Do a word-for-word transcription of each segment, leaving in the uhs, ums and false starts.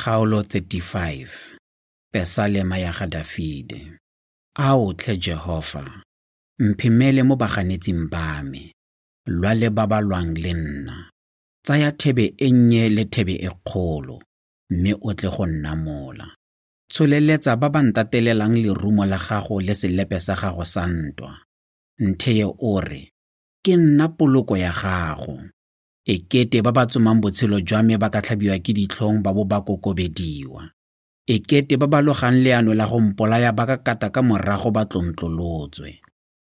Kgaolo thirty-five. Pesalema ya ga Dafide. A o tle Jehova, mphimele mo baganetsing ba me, lwa le ba ba lwang le nna. Tsaya thebe e nnye le thebe e kgolo, mme o tle go nna mola. Tsholeletsa ba ba ntatelelang lerumo la gago le selepe sa gago sa ntwa. Ntheye o re, ke nna poloko ya gago. Ekete ba ba tsomang botshelo jwa me ba ka tlhabiwa ke ditlhong ba bo ba kokobediwa. Ekete ba ba logang leano la go mpolaya ba ka kata ka morago ba tlontlolotswe.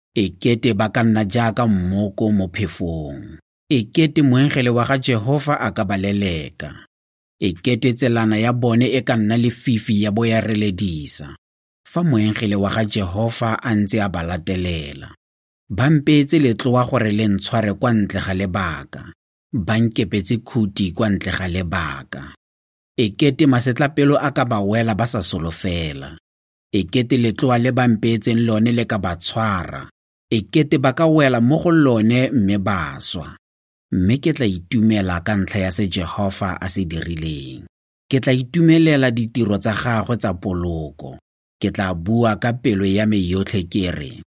Ekete ba ka nna jaaka mmoko mo phefong. Ekete moengele wa ga Jehova a ka ba leleka. Ekete tselana ya bone e ka nna lefifi ya bo ya reledisa. Fa moengele wa ga Jehova a ntse a ba latelela. Ba mpetse letloa gore le ntshware kwa ntle ga lebaka. Ba nkepetse khuti kwa ntle ga lebaka. Ekete masetlapelo a ka ba wela ba sa solofela. Ekete letloa le ba mpetseng lone le ka ba tshwara. Ekete ba ka wela mo go lone mme ba swa. Mme ke tla itumela ka ntlha ya se Jehova a se dirileng. Ke tla itumelela ditiro tsa gagwe tsa poloko. Ke tla bua ka pelo ya me yotlhe ke re,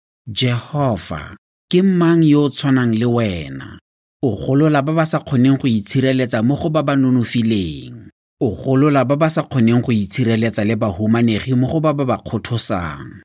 Jehova, ke mang yo o tshwanang le wena? O golola ba ba sa kgoneng go itshireletsa mo go ba ba nonofileng. O golola ba ba sa kgoneng go itshireletsa le bahumanegi mo go ba ba ba kgothosang.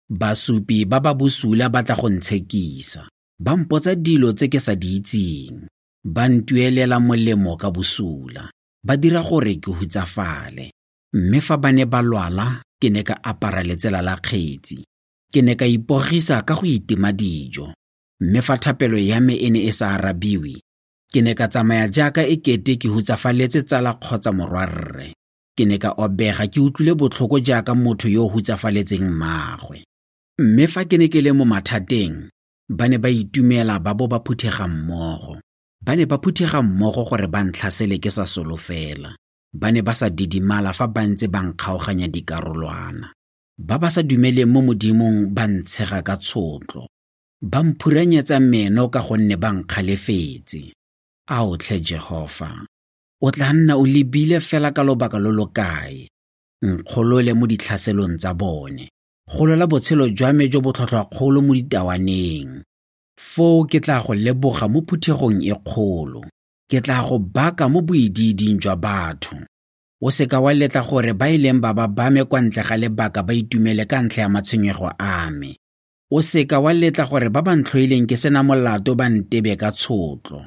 Basupi ba ba bosula ba tla go ntshekisa. Ba mpotsa dilo tse ke sa di itseng. Ba ntuelela molemo ka bosula. Ba dira gore ke hutsafale. Mme fa ba ne ba lwala, ke ne ka apara letsela la kgetsi. Ke ne ka ipogisa ka go itima dijo. Mme fa thapelo ya me e ne e sa arabiwe, ke ne ka tsamaya jaaka ekete ke hutsafaletse tsala kgotsa morwarre. Ke ne ka obega ke utlwile botlhoko jaaka motho yo o hutsafaletseng mmaagwe. Mme fa ke ne ke le mo mathateng, ba ne ba itumela ba bo ba phuthega mmogo. Ba ne ba phuthega mmogo gore ba ntlhasele ke sa solofela. Ba ne ba sa didimala fa ba ntse ba nkgaoganya dikarolwana. Ba ba sa dumeleng mo modimong ba ntshega ka tshotlo. Ba mphuranyetsa meno ka gonne ba nkgalefetse. A o tle Jehova, o tla nna o lebile fela ka lobaka lo lo kae. Nkgolole mo ditlhaselong tsa bone. Golola botshelo jwa me jo bo tlhotlhwa kgolo mo ditawaneng. Foo ke tla go leboga mo phuthegong e kgolo. Ke tla go baka mo boididing jwa batho. O seka wa letla gore ba ileng ba ba bame kwa ntle ga lebaka ba itumele ka ntlha ya matshwenyego a me. O seka wa letla gore ba ba ntlhoileng ke sena molato ba ntebe ka tshotlo.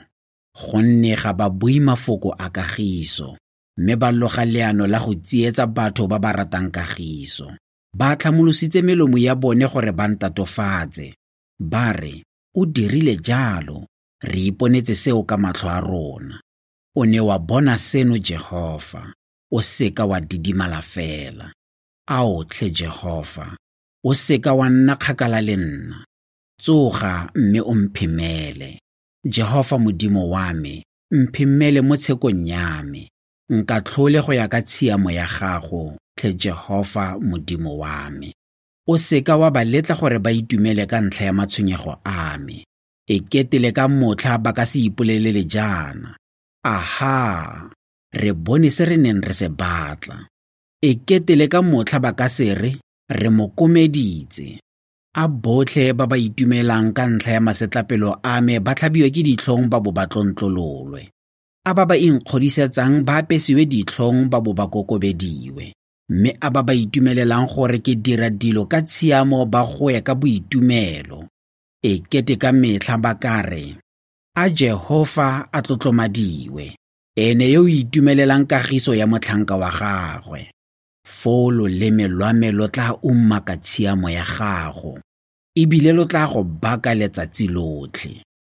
Gonne ga ba bui mafoko a kagiso, mme ba loga leano la go tsietsa batho ba ba ratang kagiso. Ba tlhamolositse melomo ya bone gore ba ntatofatse. Ba re, o dirile jalo, re iponetse seo ka matlho a rona. O ne wa bona seno Jehova, o seka wa didimala fela. A o tle Jehova, o seka wa nna kgakala le nna. Tsoga mme o mphimele. Jehova modimo wa me, mphimele mo tshekong ya me. Nka tlhole go ya ka tshiamo ya gago, tle Jehova modimo wa me. O seka wa ba letla gore ba itumele ka ntlha ya matshwenyego a me. Ekete le ka motlha ba ka se ipolelele jaana. Aha, re bone se re neng re se batla. Ekete le ka motlha ba ka se re, re mo komeditse. A botlhe ba ba itumelang ka ntlha ya masetlapelo a me ba tlhabiwe ke ditlhong ba bo ba tlontlololwe. A ba ba inkgodisetsang ba apesiwe ditlhong ba bo ba kokobediwe. Mme a ba ba itumelelang gore ke dira dilo ka tshiamo ba goya ka boitumelo. Ekete ka metlha ba ka re, a Jehova a tlotlomadiwe, ene yo o itumelelang kagiso ya motlhanka wa gagwe. Foo loleme lwa me lo tla umma ka tshiamo ya gago, ebile lo tla go baka letsatsi lotlhe.